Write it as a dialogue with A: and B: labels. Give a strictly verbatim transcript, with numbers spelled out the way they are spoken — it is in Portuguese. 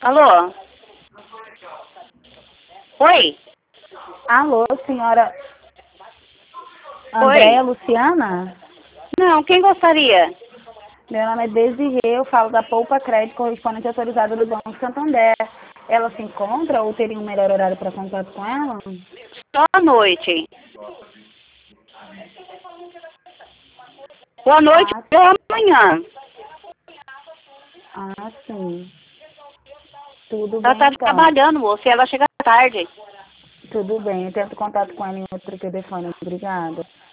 A: Alô? Oi?
B: Alô, senhora
A: Oi?
B: Andréia Luciana?
A: Não, quem gostaria?
B: Meu nome é Desirê, eu falo da Poupa Crédito, correspondente autorizada do Banco Santander. Ela se encontra ou teria um melhor horário para contato com ela?
A: Só à noite. Boa noite
B: Ah,
A: ou amanhã.
B: ah, sim. Tudo
A: Ela
B: bem,
A: tá
B: então.
A: trabalhando, moça, e ela chega tarde.
B: Tudo bem, eu tento contato com ela em outro telefone. Obrigada.